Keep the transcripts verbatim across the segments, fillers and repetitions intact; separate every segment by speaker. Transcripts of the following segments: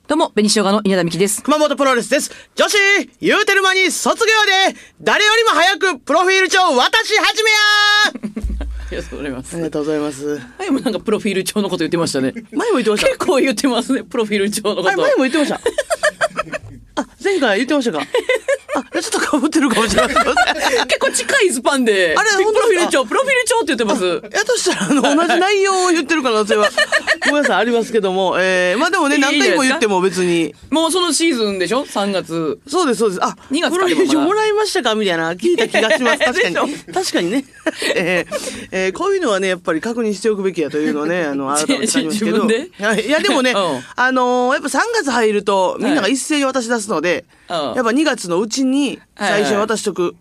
Speaker 1: どうも、紅生姜の稲田美希です。
Speaker 2: 熊本プロレスです。女子、言うてる間に卒業で、誰よりも早くプロフィール帳渡し始めや
Speaker 1: ありがとうございます。
Speaker 2: ありがとうございます。
Speaker 1: 前もなんかプロフィール帳のこと言ってましたね。
Speaker 2: 前も言ってました。
Speaker 1: 結構言ってますね、プロフィール帳のこと。
Speaker 2: 前も言ってました。あ、前回言ってましたか。あ、ちょっと被ってるかもしれません。
Speaker 1: 結構近いスパンで、あれ、プロフィール帳、プロフィール帳って言ってます。
Speaker 2: やとしたら、あの、同じ内容を言ってる可能性は、ごめんなさい、ありますけども、えー、まあでもね、何回も言っても別に。
Speaker 1: もうそのシーズンでしょ ?さん 月。
Speaker 2: そうです、そうです。あ、
Speaker 1: にがつか。
Speaker 2: プロフィール帳もらいましたかみたいな、聞いた気がします。確かに。確かにね。えー、えー、こういうのはね、やっぱり確認しておくべきやというのをね、あの、改めて感じますけど。いや、いやでもね、うん、あのー、やっぱさんがつ入ると、みんなが一斉に渡し出すので、はい、やっぱにがつのうちに最初に渡しとく。はいはい、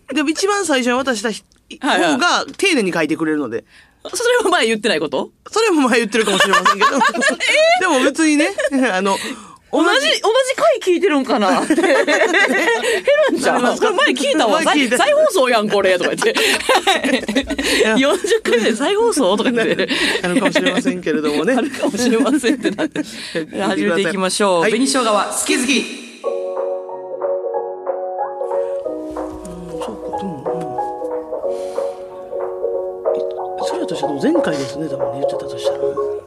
Speaker 2: でも一番最初に渡した方が丁寧に書いてくれるので。
Speaker 1: それも前言ってないこと？
Speaker 2: それも前言ってるかもしれませんけど。でも別にね、あの、
Speaker 1: 同じ、同じ回聞いてるんかなって。ヘルンちゃん。これ前聞いたわ。再放送やん、これ。とか言って。よんじゅっかいで再放送とか言って。
Speaker 2: あるかもしれませんけれどもね。
Speaker 1: あるかもしれませんってなって。始めていきましょう。はい、紅生姜は好き好き。
Speaker 2: それだとしたら前回ですね、多分ね、言ってたとしたら。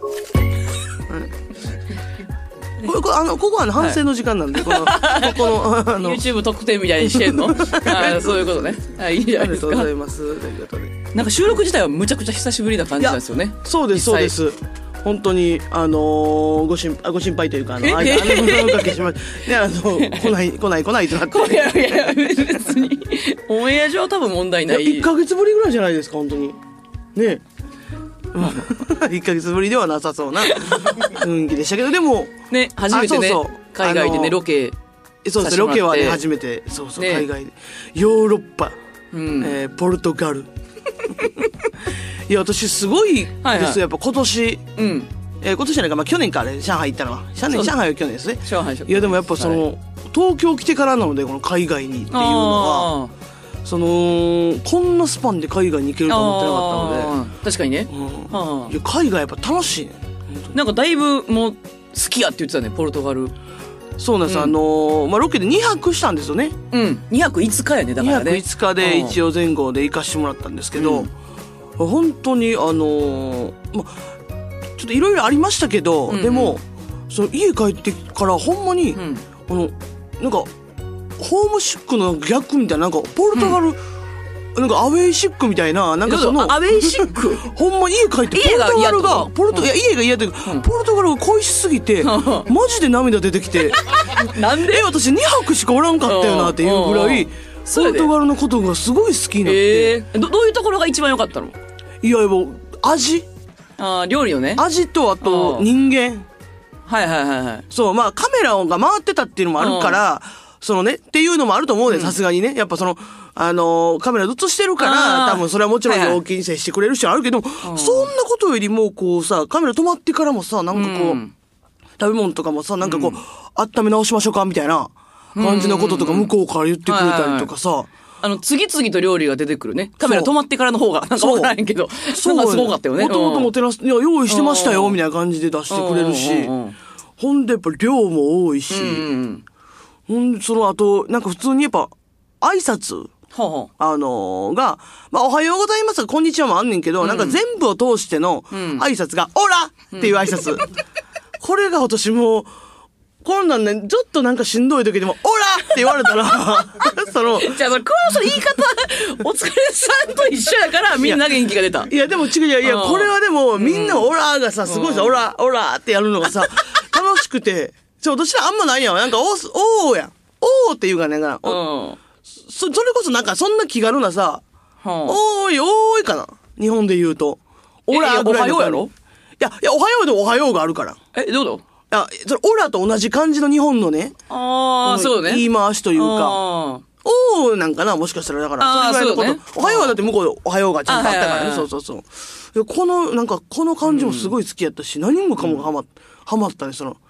Speaker 2: ここあのここは、ね、反省の時間なんで、はい、このここのあの
Speaker 1: YouTube 特典みたいにしてんのあそういうことね、はい、いいじゃないですか。
Speaker 2: ありがとうございますということで、
Speaker 1: なんか収録自体はむちゃくちゃ久しぶりな感じなんですよね。
Speaker 2: そうですそうです。本当にあのー、ご心ご心配というかあのあのおかけしましてね、あの来ない来ない来ないとなって。
Speaker 1: いやいや別にオンエア上多分問題ない。
Speaker 2: いっかげつぶりぐらいじゃないですか本当にね。いっかげつぶりではなさそうな雰囲気でしたけど、でも
Speaker 1: ね、初めてね、そうそう海外でねロケ
Speaker 2: そうですね、ロケはね初めて、そうそう、ね、海外でヨーロッパ、うんえー、ポルトガルいや私すごいですよ、はいはい、やっぱ今年、うんえー、今年じゃないか、まあ、去年かあれ上海行ったのは上海、上海は去年ですね。上海いやでもやっぱその、はい、東京来てからなのでこの海外にっていうのはそのこんなスパンで海外に行けると思ってなかったので。
Speaker 1: 確かにね、
Speaker 2: うん、いや海外やっぱ楽しいね。
Speaker 1: なんかだいぶもう好きやって言ってたね、ポルトガル。
Speaker 2: そうなんです、うん、あのーまあ、ロケでにはくしたんですよね。
Speaker 1: うんにはくいつかやね。だからね
Speaker 2: にはくいつかで一応前後で行かしてもらったんですけど、うん、本当にあのー、まあちょっといろいろありましたけど、うんうん、でもその家帰ってからほんまに、うん、あのなんかホームシックの逆みたいな、なんかポルトガル、うん、なんかアウェイシックみたいな、なんかその
Speaker 1: アウェイシック
Speaker 2: ほんま家帰ってポルトガルがポルト、うん、いや家が嫌で、うん、ポルトガルが恋しすぎてマジで涙出てきて
Speaker 1: なんで
Speaker 2: え私にはくしかおらんかったよなっていうぐらいポルトガルのことがすごい好きになって、
Speaker 1: えー、ど, どういうところが一番良かったの？
Speaker 2: いやもう味
Speaker 1: あ料理よね。
Speaker 2: 味とあと人間。
Speaker 1: はいはいはいはい。
Speaker 2: そうまあカメラが回ってたっていうのもあるからそのね、っていうのもあると思うね、さすがにね。やっぱその、あのー、カメラ映してるから、多分それはもちろん陽気に接してくれる人はあるけど、はいはい、そんなことよりも、こうさ、カメラ止まってからもさ、なんかこう、うん、食べ物とかもさ、なんかこう、うん、温め直しましょうかみたいな感じのこととか向こうから言ってくれたりとかさ、はいはいはい、
Speaker 1: あの、次々と料理が出てくるね。カメラ止まってからの方が、なんかわからへんけど、そうなんかすごかったよね。
Speaker 2: もともともてなす、いや、用意してましたよ、みたいな感じで出してくれるし、ほんでやっぱ量も多いし、うんほんで、その後、なんか普通にやっぱ、挨拶、はあはあ、あのー、が、まあ、おはようございます、こんにちはもあんねんけど、うん、なんか全部を通しての挨拶が、オラっていう挨拶。うん、これが私もう、こんなんね、ちょっとなんかしんどい時でも、オラって言われたら、その、
Speaker 1: じゃあ、その、この言い方、お疲れさんと一緒やから、みんな元気が出た。
Speaker 2: いや、でも違う、いや、いや、これはでも、みんなオラがさ、すごいさ、オラ、オラってやるのがさ、楽しくて、そう、私らあんまないやん。なんか、おー、おーやん。おーって言うからね、なんか、うん、そ、それこそなんか、そんな気軽なさ、うん、おーい、おーいかな。日本で言うと。
Speaker 1: オラぐらいの。おはようやろ？
Speaker 2: いや、いや、おはようでおはようがあるから。
Speaker 1: え、どういうこと？
Speaker 2: いや、それ、オラと同じ感じの日本のね。
Speaker 1: ああ、そうね。
Speaker 2: 言い回しというか。おーなんかな、もしかしたら、だから、それぐらいのこと。ね、おはようはだって向こうでおはようがちゃんとあったからね。そうそうそう。この、なんか、この感じもすごい好きやったし、うん、何もかもがハマ、ハマったね、その。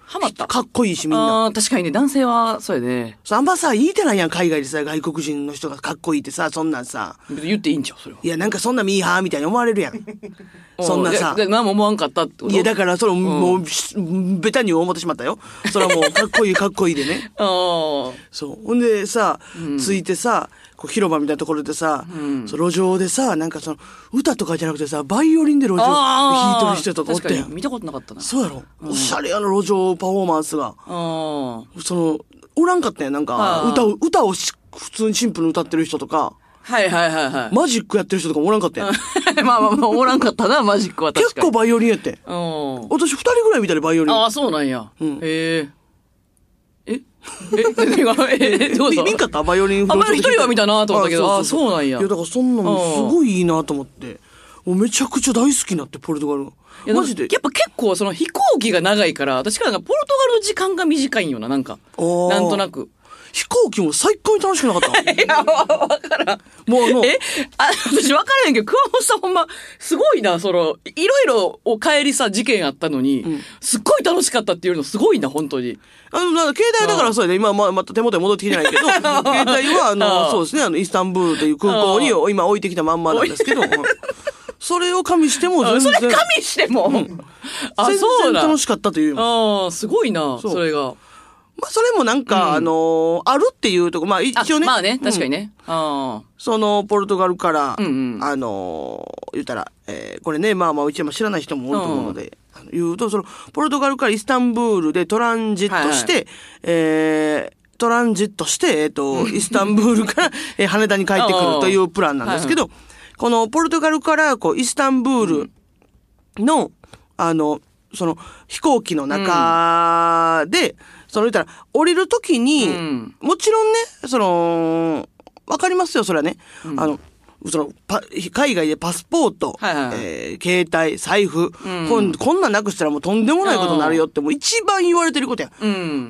Speaker 1: ハマった。
Speaker 2: かっこいいしみんな。
Speaker 1: あ確かにね、男性はそうやね。
Speaker 2: あんまさ、言いてないやん、海外でさ、外国人の人がかっこいいってさ、そんなんさ。
Speaker 1: 言っていいんちゃうそれは。
Speaker 2: いや、なんかそんなミーハーみたいに思われるやん。そんなさ。
Speaker 1: 何も思わんかったってこと？
Speaker 2: いや、だからそれもう、ベタに思ってしまったよ。それはもう、かっこいいかっこいいでね。そう。ほんでさ、うん、ついてさ、こう広場みたいなところでさ、うん、そ路上でさ、なんかその、歌とかじゃなくてさ、バイオリンで路上弾いてる人とかおってやん。
Speaker 1: 見たことなかったな。
Speaker 2: そうやろ。うん、おしゃれやな、路上パフォーマンスが。その、おらんかったやん、なんか、歌を、歌を普通にシンプルに歌ってる人とか。
Speaker 1: はいはいはいはい。
Speaker 2: マジックやってる人とかもおらんかったやん。
Speaker 1: まあまあまあ、おらんかったな、マジックは確かに。
Speaker 2: 結構バイオリンやって。私二人ぐらい見たらバイオリン。
Speaker 1: ああ、そうなんや。うん、へえ。ええ何がえどうぞ。
Speaker 2: 見んかったバイオリン。
Speaker 1: あんまり一人は見たなと思ったけど、ああ、そうなんや。
Speaker 2: いや、だからそんなのすごいいいなと思って。もうめちゃくちゃ大好きになって、ポルトガル。マジで。
Speaker 1: やっぱ結構その飛行機が長いから、私からなんかポルトガルの時間が短いんよな、なんか。なんとなく。
Speaker 2: 飛行機も最高に楽しくなかった。
Speaker 1: いや、わからん。もうあの。えあ、私わからんけど、熊本さんほんま、すごいな、その、いろいろお帰りさ、事件あったのに、うん、すっごい楽しかったっていうのすごいな、本当に。
Speaker 2: あの、なんか携帯だからそうやね。今、ま、また手元に戻ってきてないけど、携帯は、あの、そうですね、あの、イスタンブールという空港に今置いてきたまんまなんですけど、それを加味しても全然。
Speaker 1: それ加味しても、うん、
Speaker 2: あ、そうだ。全然楽しかったという。
Speaker 1: ああ、すごいな、それが。
Speaker 2: まあ、それもなんか、うん、あのー、あるっていうとこ、まあ、一応ね。
Speaker 1: まあね、確かにね。うん、あ
Speaker 2: その、ポルトガルから、うんうん、あのー、言ったら、えー、これね、まあまあ、うちは知らない人も多いと思うので、うん、言うと、その、ポルトガルからイスタンブールでトランジットして、はいはい、えー、トランジットして、えっと、イスタンブールから、えー、羽田に帰ってくるというプランなんですけど、はいはい、この、ポルトガルから、こう、イスタンブールの、うん、あの、その、飛行機の中で、うんその言ったら、降りるときに、うん、もちろんね、その、わかりますよ、それはね。うん、あの、その、パ、海外でパスポート、はいはいはい、えー、携帯、財布、うんこん、こんなんなくしたらもうとんでもないことになるよって、もう一番言われてることや。うん、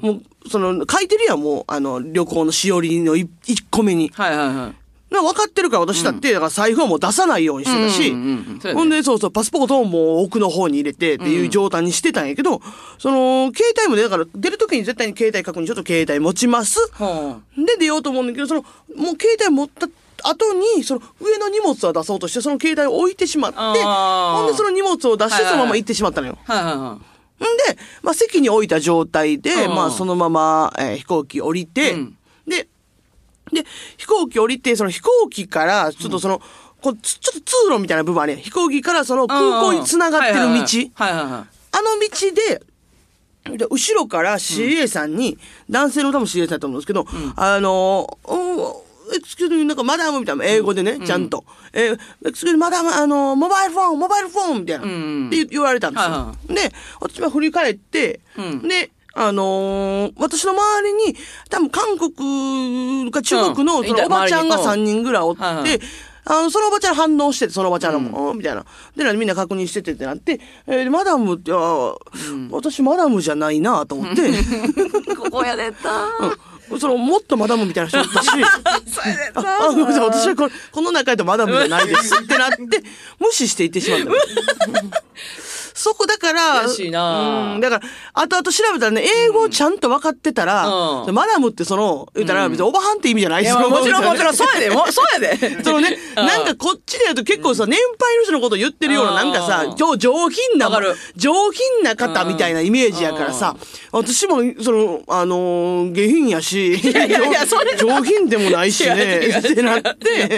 Speaker 2: もう、その、書いてるやん、もう、あの、旅行のしおりの一個目に。はいはいはい。分かってるから私だって、だから財布はもう出さないようにしてたし、うんうんうん、ほんで、そうそう、パスポートをもう奥の方に入れてっていう状態にしてたんやけど、うん、その、携帯もね、だから出るときに絶対に携帯確認、ちょっと携帯持ちます。はあ、で、出ようと思うんだけど、その、もう携帯持った後に、その上の荷物は出そうとして、その携帯を置いてしまって、ほんでその荷物を出してそのまま行ってしまったのよ。はいはいはい、んで、まあ席に置いた状態で、まあそのまま、えー、飛行機降りて、うん、で、で、飛行機降りて、その飛行機から、ちょっとその、うん、こうちょっと通路みたいな部分あるやん。飛行機からその空港に繋がってる道。あの道で、で後ろから シーエー さんに、うん、男性の多分 シーエー さんだと思うんですけど、うん、あの、え、つけるなんかマダムみたいな、英語でね、うん、ちゃんと。えー、つけるマダム、あの、モバイルフォン、モバイルフォンみたいな、うん、って言われたんですよ。はい、で、私は振り返って、うん、で、あのー、私の周りに、多分韓国か中国のそのおばちゃんがさんにんぐらいおって、うんはいはい、あの、そのおばちゃん反応してて、そのおばちゃんがもう、うん、みたいな。で、みんな確認しててってなって、えー、マダムって、あ、うん、私マダムじゃないなと思って。
Speaker 1: ここやでた、
Speaker 2: うん、その、もっとマダムみたいな人だったし、あ、あ、ごめんなさい、私はこれ、この中でマダムじゃないですってなって、無視していってしまった。そこだから、
Speaker 1: 悔しいな、
Speaker 2: うん、だから、後々調べたらね、英語ちゃんと分かってたら、うん、マダムってその、言ったら、別におばはんって意味じゃないですよ。
Speaker 1: もちろんもちろん、そうやで、もそうやで。
Speaker 2: そのね、なんかこっちでやると結構さ、年配の人のこと言ってるような、なんかさ、超上品な、上品な方みたいなイメージやからさ、私も、その、あのー、下品やし、いやいやいやそれ上品でもないしね、ってなって、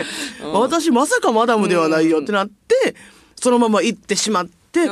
Speaker 2: 私まさかマダムではないよってなって、そのまま行ってしまって、で、うん、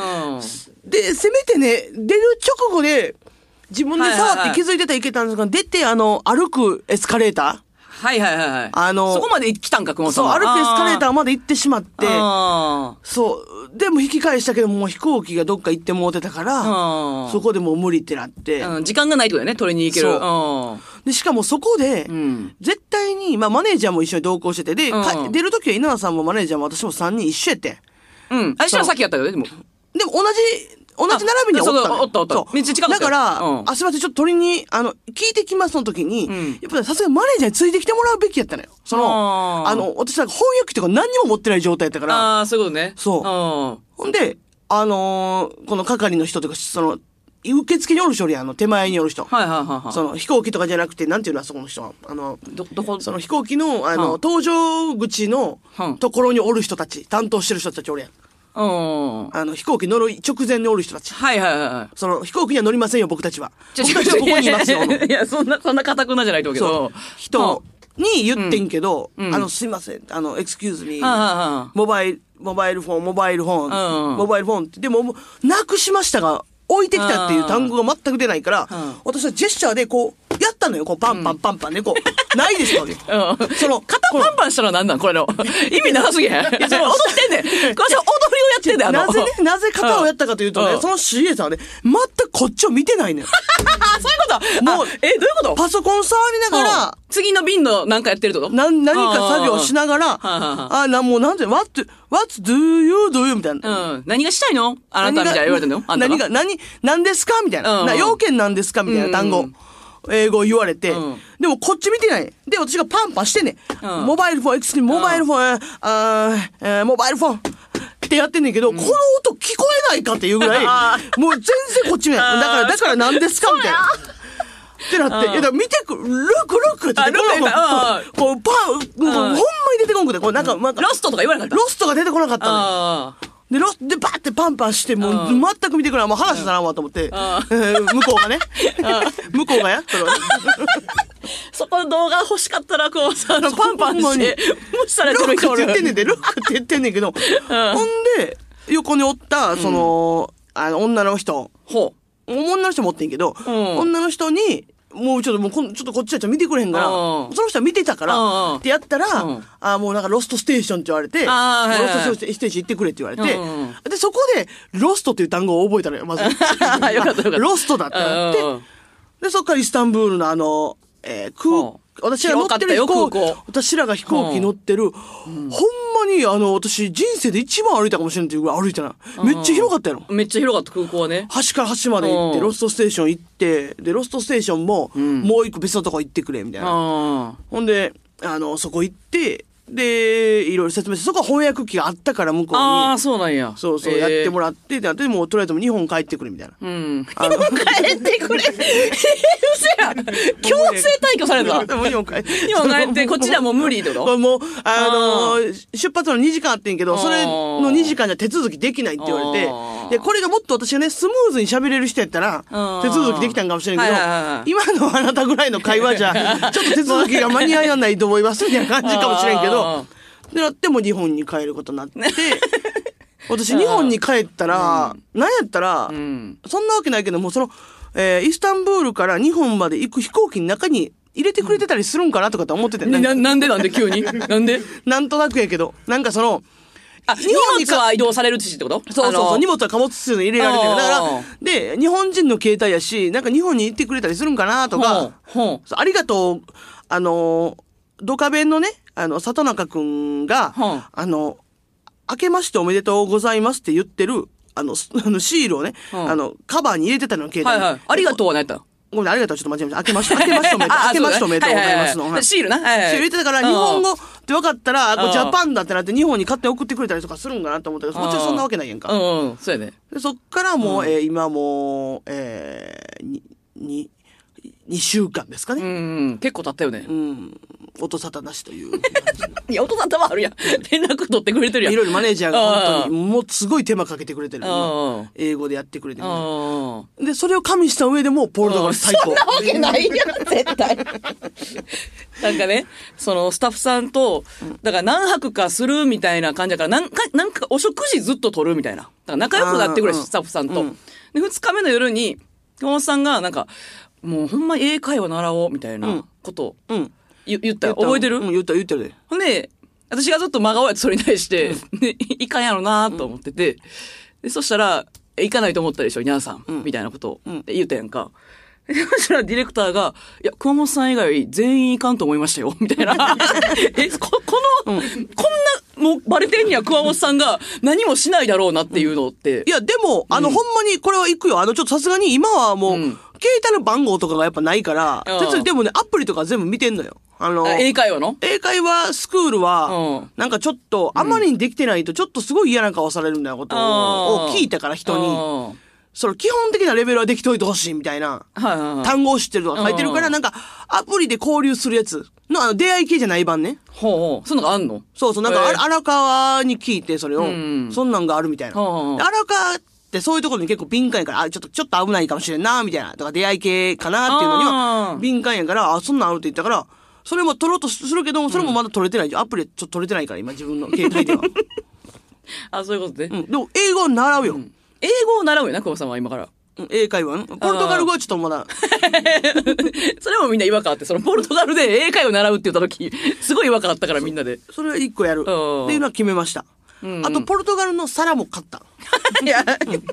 Speaker 2: で、せめてね、出る直後で、自分で触って気づいてたらいけたんですが、はいはいはい、出て、あの、歩くエスカレーター
Speaker 1: はいはいはい。あの、そこまで来たんか、熊本さん。
Speaker 2: そう、歩くエスカレーターまで行ってしまって、そう、でも引き返したけども、飛行機がどっか行ってもうてたから、そこでもう無理ってなって、
Speaker 1: うん。時間がないってことだよね、取りに行ける。
Speaker 2: そうで、しかもそこで、うん、絶対に、まあマネージャーも一緒に同行してて、で、うん、出るときは稲田さんもマネージャーも私もさんにん一緒やって。
Speaker 1: うん。あ、一緒は先やったよね、でも。
Speaker 2: でも同じ、同じ並びにはおったの。
Speaker 1: おったおった。めっちゃ近かった。
Speaker 2: だから、うん、あ、すいません、ちょっと取りに、あの、聞いてきますの時に、うん、やっぱりさすがにマネージャーについてきてもらうべきやったのよ。その、あの、私なんか翻訳とか何にも持ってない状態やったから。
Speaker 1: ああ、そういうことね。
Speaker 2: そう。ほんで、あのー、この係の人とか、その、 受付におる人おるやん、あの、手前におる人。
Speaker 1: はいはいはいはい。
Speaker 2: その、飛行機とかじゃなくて、なんていうの、そこの人は。あの、
Speaker 1: ど、どこ
Speaker 2: その飛行機の、あの、搭乗口のところにおる人たち、担当してる人たちおるやん。
Speaker 1: うん。
Speaker 2: あの、飛行機乗る直前におる人たち。
Speaker 1: はいはいはい。
Speaker 2: その、飛行機には乗りませんよ、僕たちは。僕たちはここにいますよ。
Speaker 1: いや、そんな、そんな固くなじゃないと思うけど。
Speaker 2: 人に言ってんけど、あの、すいません、あの、エクスキューズミー、モバイル、モバイルフォン、モバイルフォン、モバイルフォンって、でも、なくしましたが、置いてきたっていう単語が全く出ないから、私はジェスチャーでこう、やったのよ。こう、パンパンパンパンね、こう、ないですかね。
Speaker 1: その、肩パンパンしたらなんなんこれの。意味長すぎへん。踊ってんねん。これ踊りをやってんねん、あの。
Speaker 2: なぜね、なぜ肩をやったかというとね、その シーエー さんはね、全くこっちを見てないのよ。
Speaker 1: そういうこともう、え、どういうこと
Speaker 2: パソコン触りながら、
Speaker 1: 次の便のなんかやってるってこと
Speaker 2: な、何か作業しながら、あ、な、もうなんて、what, what do you do you? みたいな。
Speaker 1: うん。何がしたいのあなたみたいな言われてんのあんた
Speaker 2: 何が、何、何ですかみたいな。な、要件なんですかみたいな単語。英語言われて、でもこっち見てない。で、私がパンパンしてね。モバイルフォン、エクスキューズ、モバイルフォン、あモバイルフォンってやってんねんけど、この音聞こえないかっていうぐらい、もう全然こっち見ない。だから、だから何ですかみたいな。ってなって、いや、だから見てく、ルックルックって言って、こう、パン、ほんまに出てこんくて、こう、なんか、
Speaker 1: ロストとか言わなかった。
Speaker 2: ロストが出てこなかったのよ。で、ロス、で、バーってパンパンして、もう、全く見てくれない。もう話したらんわと思って、向こうがね。向こうがやそれ
Speaker 1: そこの動画欲しかったら、こう、さ、パンパンして、無視されてる人おる。
Speaker 2: ルックって言ってんねんで、ルックって言ってんねんけど、ほんで、横におった、その、あの、女の人。
Speaker 1: ほ
Speaker 2: う。女の人持ってんけど、女の人に、もうちょっと、もうこ、ちょっとこっちはちょっと見てくれへんから、その人は見てたから、ってやったら、あもうなんかロストステーションって言われて、ロストステーション行ってくれって言われて、で、そこで、ロストっていう単語を覚えたのよ、まず。よかったよかった。ロストだってなって、で、そっからイスタンブールのあの、えー、空、私が乗ってる飛行機、私らが飛行機乗ってる、ほんまにあの、私人生で一番歩いたかもしれんっていうぐらい歩いたな。めっちゃ広かったやろ。
Speaker 1: めっちゃ広かった空港はね。
Speaker 2: 端から端まで行って、ロストステーション行って、で、ロストステーションも、もう一個別のとこ行ってくれ、みたいな。ほんで、あの、そこ行って、で、いろいろ説明して、そこは翻訳機があったから向こうに。
Speaker 1: ああ、そうなんや。
Speaker 2: そうそう、やってもらって、で、でも、とりあえず日本帰ってくれ、みたいな。
Speaker 1: うん。日本帰ってくれ。嘘や。強制退去された。
Speaker 2: 日本帰って。
Speaker 1: 日本帰って、こっちではもう無理ってこと
Speaker 2: もう、あのー、出発のにじかんあってんけど、それのにじかんじゃ手続きできないって言われて、で、これがもっと私がね、スムーズに喋れる人やったら、手続きできたんかもしれんけど、今のあなたぐらいの会話じゃ、ちょっと手続きが間に合わないと思います、みたいな感じかもしれんけど、で、なっても日本に帰ることになって、私日本に帰ったら、なんやったら、そんなわけないけども、その、えー、イスタンブールから日本まで行く飛行機の中に入れてくれてたりするんかなとかって思っててね。
Speaker 1: な、なんでなんで急になんで
Speaker 2: なんとなくやけど、なんかその、
Speaker 1: あ、荷物は移動されるしってこと
Speaker 2: そうそうそう、荷物は貨物室に入れられるんだから、で、日本人の携帯やし、なんか日本に行ってくれたりするんかなとか、ありがとう、あの、ドカベンのね、あの、里中くんが、あの、明けましておめでとうございますって言ってる、あの、あのシールをね、あの、カバーに入れてたの、携帯に。
Speaker 1: はいはい。ありがとうは何やった
Speaker 2: ごめん、ありがとう、ちょっと間違えました。明けまして、明けましておめでとう、明けましておめでとうございますの。
Speaker 1: シールな。シール
Speaker 2: 入れてたから、日本語って分かったら、こうジャパンだってなって日本に勝手に送ってくれたりとかするんかなと思ったけど、もちろんそんなわけないやんか。
Speaker 1: うん、そうやね。
Speaker 2: で、そっからもう、え今もう、えに、に、にしゅうかんですかね。
Speaker 1: うん、結構経ったよね。
Speaker 2: うん。音沙汰なしという。
Speaker 1: いや、音沙汰はあるやん。連絡取ってくれてるやん。
Speaker 2: いろいろマネージャーが本当に、もうすごい手間かけてくれてる。英語でやってくれてる。で、それを加味した上でも、ポルトガル最高。
Speaker 1: そんなわけないやん、絶対。なんかね、その、スタッフさんと、だから何泊かするみたいな感じだから、なんか、なんか、お食事ずっと取るみたいな。だから仲良くなってくれ、スタッフさんと。で、二日目の夜に、熊本さんが、なんか、もうほんま英会話習おう、みたいなことを、うん言ったよ。覚えてる？
Speaker 2: うん、言った、言ったで。
Speaker 1: ほんで、私がずっと真顔やってそれに対して、うん、ね、いかんやろなと思ってて、で、そしたら、行かないと思ったでしょ、ニャンさん、うん、みたいなことを、うん、言ったやんか。そしたらディレクターが、いや、熊本さん以外全員いかんと思いましたよ、みたいな。え、こ、この、うん、こんな、もうバレてんには熊本さんが何もしないだろうなっていうのって。
Speaker 2: うん、いや、でも、あの、うん、ほんまにこれは行くよ。あの、ちょっとさすがに今はもう、うん携帯の番号とかがやっぱないから、うん、でもね、アプリとか全部見てんのよ。あの、
Speaker 1: あ英会話の
Speaker 2: 英会話スクールは、うん、なんかちょっと、あまりにできてないと、ちょっとすごい嫌な顔されるみたいなことを聞いたから、人に。 その基本的なレベルはできといてほしいみたいな、
Speaker 1: はいはいはい、
Speaker 2: 単語を知ってるとか書いてるから、なんか、アプリで交流するやつの、あの、出会い系じゃない版ね。
Speaker 1: ほうほう。そんなのがあんの？
Speaker 2: そうそう、なんか、荒川に聞いて、それを、うん、そんなんがあるみたいな。荒川ってそういうところに結構敏感やから、あ、ちょっと、ちょっと危ないかもしれんな、みたいな。とか、出会い系かなっていうのには、敏感やから、あ、そんなんあるって言ったから、それも取ろうとするけども、それもまだ取れてない。うん、アプリちょっと取れてないから、今、自分の携帯では。
Speaker 1: あ、そういうことね。
Speaker 2: うん。でも、英語を習うよ。うん、
Speaker 1: 英語を習うよな、久保さんは今から。
Speaker 2: 英会話、ポルトガル語はちょっとまだ。
Speaker 1: それもみんな違和感あって、そのポルトガルで英会話習うって言った時、すごい違和感あったからみんなで。
Speaker 2: それは一個やる。っていうのは決めました。うんうん、あと、ポルトガルの皿も買った。いや。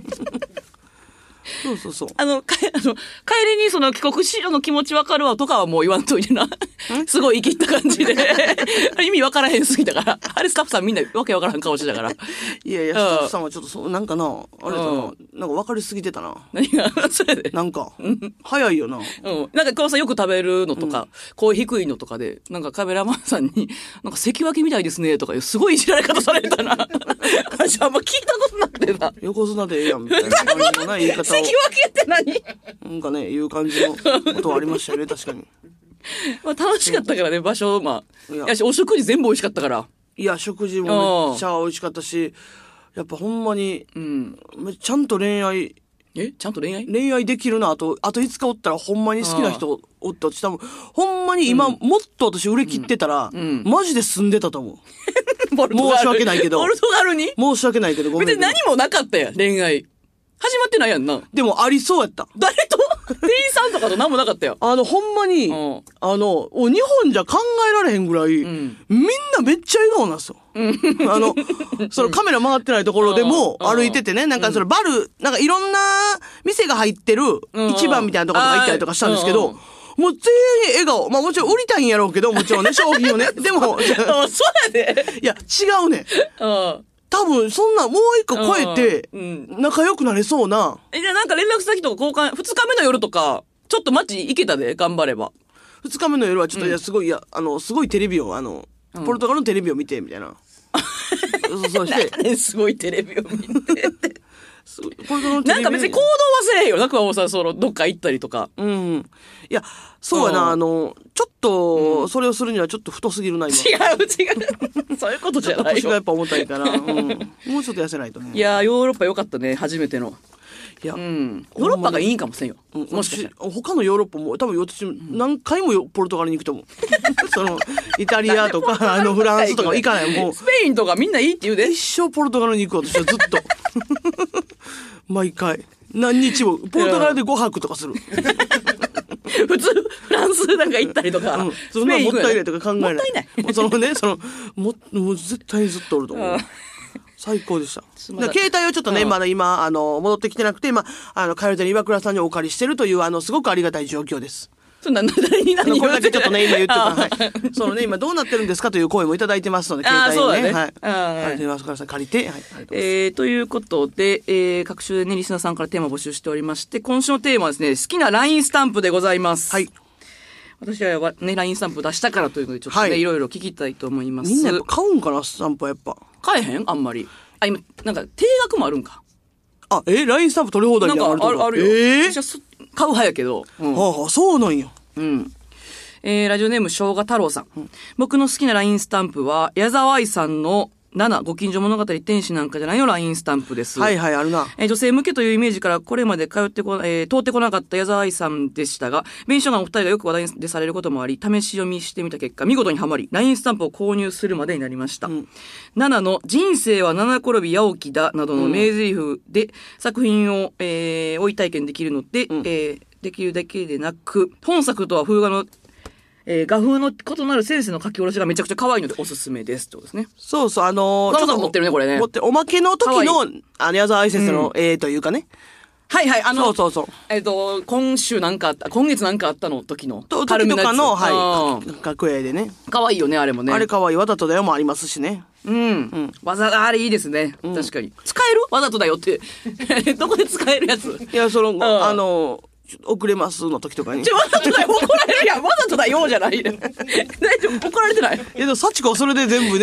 Speaker 2: そうそうそう。
Speaker 1: あの、かあの帰りにその帰国子女の気持ちわかるわとかはもう言わんといてな。すごい生きった感じで。意味わからへんすぎたから。あれスタッフさんみんなわけわからん顔してたから。
Speaker 2: いやいや、スタッフさんはちょっとそう、なんかな、あれだな、なんかわかりすぎてたな。
Speaker 1: 何がそれで
Speaker 2: なんか、早いよな。
Speaker 1: うん。なんか久保さんよく食べるのとか、うん、声低いのとかで、なんかカメラマンさんに、なんか関脇みたいですねとかいうすごいいじられ方されたな。私あんま聞いたことなくてな。
Speaker 2: 横綱でええやんみたいな感じのない言い方を。
Speaker 1: 関脇って何？
Speaker 2: なんかね、いう感じのことはありましたよね、確かに。
Speaker 1: まあ楽しかったからね、場所、まあ。いや、お食事全部美味しかったから。
Speaker 2: いや、食事もめっちゃ美味しかったし、やっぱほんまに、うん、ちゃんと恋愛、
Speaker 1: えちゃんと恋愛
Speaker 2: 恋愛できるな、あと、あといつかおったらほんまに好きな人おったとしたら、ほんまに今、うん、もっと私売れ切ってたら、うんうん、マジで住んでたと思う。申し訳ないけど。
Speaker 1: ポルトガルに
Speaker 2: 申し訳ないけど、ごめん。
Speaker 1: 別に何もなかったやん、恋愛。始まってないやんな。
Speaker 2: でもありそうやった。
Speaker 1: 誰と店員さんとかと何もなかったよ。
Speaker 2: あの、ほんまに、うん、あの、日本じゃ考えられへんぐらい、うん、みんなめっちゃ笑顔なんですよ。うん、あの、そのカメラ回ってないところでも歩いててね、なんかそのバル、なんかいろんな店が入ってる市場みたいなところとか行ったりとかしたんですけど、もう全員笑顔。まあもちろん売りたいんやろうけど、もちろんね、商品をね。でも、
Speaker 1: そうやで。
Speaker 2: いや、違うね。多分、そんな、もう一個超えて、仲良くなれそうな。
Speaker 1: え、じゃあなんか連絡先とか交換、二日目の夜とか、ちょっと街行けたで、頑張れば。
Speaker 2: 二日目の夜はちょっと、うん、いや、すごい、いや、あの、すごいテレビを、あの、うん、ポルトガルのテレビを見て、みたいな。そうそうして。
Speaker 1: すごいテレビを見て。なんか別に行動はせえへんよ。なんかもうさ、その、どっか行ったりとか。
Speaker 2: うん。いや、そうやな、あの、ちょっと、それをするにはちょっと太すぎるな、今。
Speaker 1: 違う、違う。そういうことじゃないよ。
Speaker 2: 腰がやっぱ重たいから、うん。もうちょっと痩せないとね。
Speaker 1: いやー、ヨーロッパ良かったね、初めての。いや、うん。ヨーロッパがいいんかもせんよ。うん、もしかしたら。
Speaker 2: 他のヨーロッパも、多分私、何回もポルトガルに行くと思う。その、イタリアとか、あの、フランスとか行かない。もう。
Speaker 1: スペインとかみんないいって言うで。
Speaker 2: 一生ポルトガルに行く、私はずっと。毎回。何日も。ポルトガルでごはくとかする。
Speaker 1: 普通、フランスなんか行ったりとか。うん、
Speaker 2: そんなもったいないとか考えない。
Speaker 1: もったいない。
Speaker 2: そのね、その、も、もう絶対にずっとおると思う。最高でした。携帯をちょっとね、まだ今、あの、戻ってきてなくて、今、あの、カエルテの岩倉さんにお借りしてるという、あの、すごくありがたい状況です。
Speaker 1: そんな、誰に何を
Speaker 2: これだけちょっとね、今言ってた。はい。そのね、今どうなってるんですかという声もいただいてますので、携帯にね。はい。カエルテの岩倉さん借りて、はい。
Speaker 1: えー、ということで、えー、各種でね、リスナーさんからテーマを募集しておりまして、今週のテーマはですね、好きな ライン スタンプでございます。はい。私はね、ライン スタンプ出したからというので、ちょっとね、はい、いろいろ聞きたいと思います。
Speaker 2: みんなやっぱ買うんかな、スタンプはやっぱ。
Speaker 1: 買えへんあんまり。あ、今、なんか、定額もあるんか。
Speaker 2: あ、え ライン スタンプ取り放題みたいなのある
Speaker 1: なんかある、あるよ。えー、私は買う派やけど。
Speaker 2: うん、はあ、そうなんや。
Speaker 1: うん。えー、ラジオネーム、生姜太郎さん。うん、僕の好きな ライン スタンプは、矢沢愛さんのなな、ご近所物語天使なんかじゃないの ライン スタンプです。
Speaker 2: はいはい、あるな。
Speaker 1: えー、女性向けというイメージからこれまで通ってこ、えー、通ってこなかった矢沢愛さんでしたが、弁償がお二人がよく話題でされることもあり、試し読みしてみた結果、見事にはまり、ライン スタンプを購入するまでになりました。うん、ななの、人生は七転び八起きだ、などの名台詞で、作品を、えー、追い体験できるので、うん、えー、できるだけでなく、本作とは風画のえー、画風の異なる先生の書き下ろしがめちゃくちゃ可愛いのでおすすめですってことですね。
Speaker 2: そうそう、あのー、
Speaker 1: 岡本さん持ってるね、これね。
Speaker 2: 持ってる。おまけの時の、あの、矢沢愛先生の、うん、えーというかね。
Speaker 1: はいはい、あの、
Speaker 2: そうそうそう。
Speaker 1: えっ、ー、と、今週なんかあった、今月なんかあったの時の。
Speaker 2: と、時とかの、はい。格絵でね。
Speaker 1: 可愛いよね、あれもね。
Speaker 2: あれ可愛い。わざとだよもありますしね。
Speaker 1: うん。うん。わざ、あれいいですね。うん、確かに。使えるわざとだよって。どこで使えるやつ
Speaker 2: いや、その、うん、あの、遅れますの時とかに。
Speaker 1: ちょ、わざとだよ、怒られるやん。わざとだよ、じゃない。大丈夫、怒られてない。